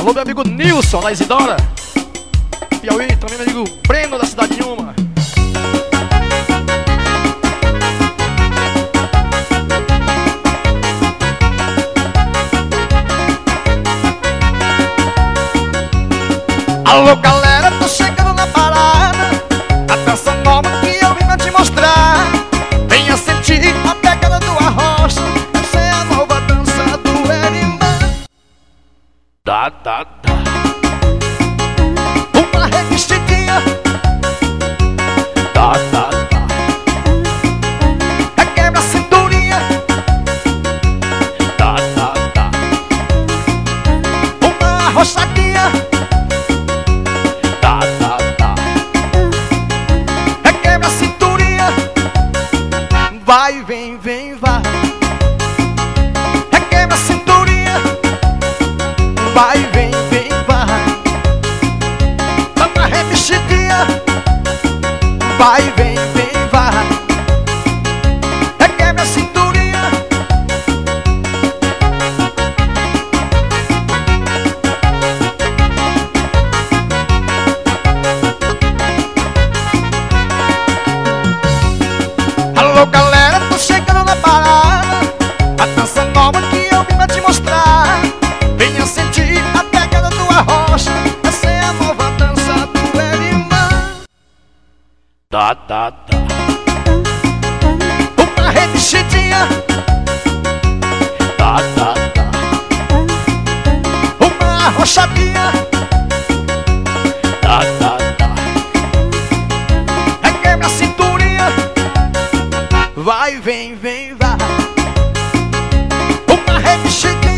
Alô, meu amigo Nilson, da Isidora Piauí, também meu amigo Breno, da Cidade Nenhuma. Alô galera, tô chegando na parada. A dança nova que eu vim pra te mostrar. Venha sentir a pegada do arrocha. Essa é a nova dança do Erimã. Dá. Uma revestidinha. Dá. Requebra a cinturinha. Dá. Uma arrochadinha. Requebra a cinturinha. Vai, vem, vai. Requebra a cinturinha. Vai, vem, vai. Dá uma remexidinha. Vai, vem, vai. Requebra a cinturinha. Alô galera, tô chegando na parada. A dança nova que eu vim pra te mostrar. Venha sentir a pegada do arrocha. Essa é a nova dança do Erimã. Dá. Uma remexidinha. Dá. Uma arrochadinha. Dá. Requebra a cinturinha. Vai, vem, vai. Uma remexidinha.